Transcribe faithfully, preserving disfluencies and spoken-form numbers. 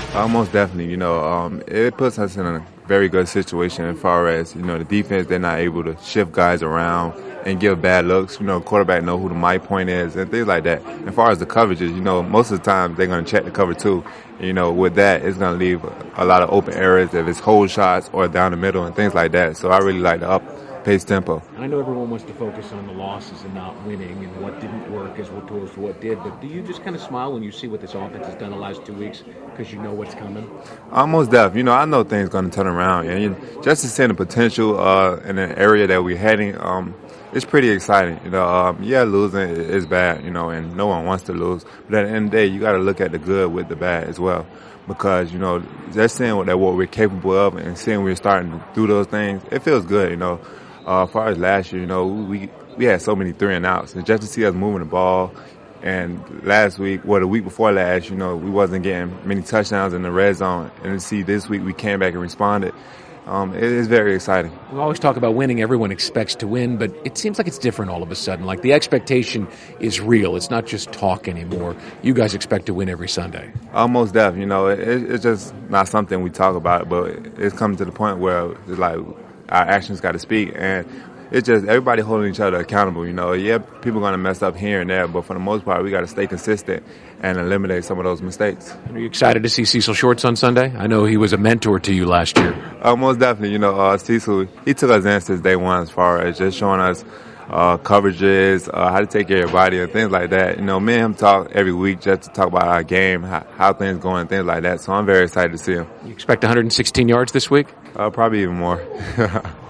Uh, most definitely, you know, um, it puts us in a very good situation as far as, you know, the defense, they're not able to shift guys around and give bad looks. You know, quarterback know who the mic point is and things like that. As far as the coverages, you know, most of the time they're going to check the cover too. You know, with that, it's going to leave a lot of open areas if it's hold shots or down the middle and things like that. So I really like the up-paced tempo. I know everyone wants to focus on the losses and not winning and what didn't work as opposed to what did, but do you just kind of smile when you see what this offense has done the last two weeks because you know what's coming? Almost deaf. You know, I know things going to turn around. And you know, just to see the potential uh, in an area that we're heading, um, it's pretty exciting. You know, um, yeah, losing is bad, you know, and no one wants to lose. But at the end of the day, you got to look at the good with the bad as well. Because, you know, just seeing what, that what we're capable of and seeing we're starting to do those things, it feels good, you know. Uh, as far as last year, you know, we we had so many three and outs. And just to see us moving the ball, and last week, well, the week before last, you know, we wasn't getting many touchdowns in the red zone. And to see this week we came back and responded, um, it is very exciting. We always talk about winning. Everyone expects to win, but it seems like it's different all of a sudden. Like the expectation is real. It's not just talk anymore. You guys expect to win every Sunday. Almost deaf. You know, it, it's just not something we talk about, but it's coming to the point where it's like our actions got to speak. And it's just everybody holding each other accountable, you know. Yeah, people are going to mess up here and there, but for the most part, we got to stay consistent and eliminate some of those mistakes. Are you excited to see Cecil Shorts on Sunday? I know he was a mentor to you last year. Uh, most definitely. You know, uh, Cecil, he took us in since day one as far as just showing us uh, coverages, uh, how to take care of your body and things like that. You know, me and him talk every week just to talk about our game, how, how things going, things like that. So I'm very excited to see him. You expect one hundred sixteen yards this week? Uh, probably even more.